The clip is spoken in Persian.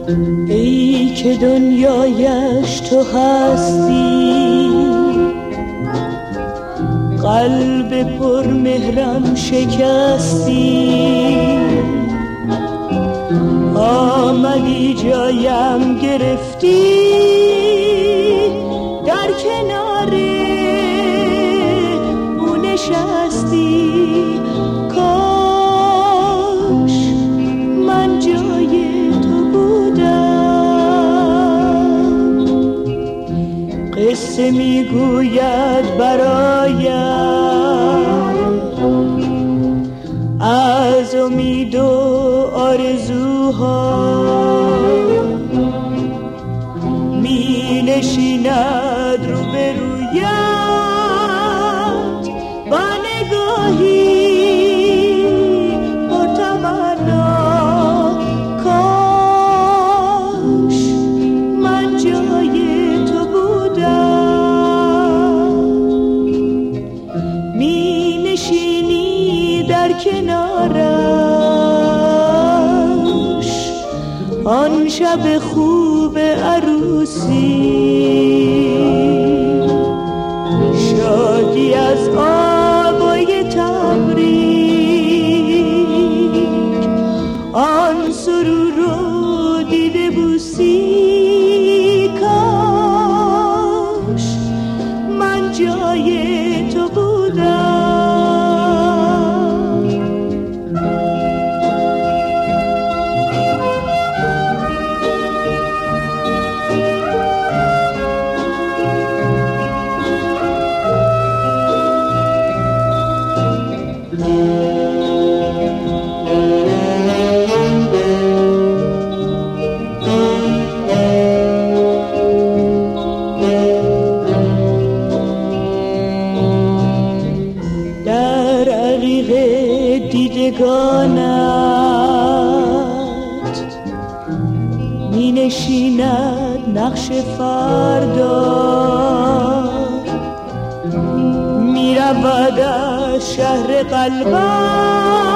ای که دنیایش تو هستی، قلب پر مهرم شکستی، آمدی جایم گرفتی، در کنار او نشستی. کاش من جای تو بودم. قصه میگوید برایم از امید و آرزوها، می نشیند روبرویت با نگاهی پرتمنا. کاش من جای تو بودم. می نشینی در کنارش آن شب خوب عروسی، شادی از آوای تبریک، آن سرور رو دیده بوسی. کاش من جای تو بودم. در عقیق دیدگانت می نشیند نقش فردا، می رود از شهر قلبم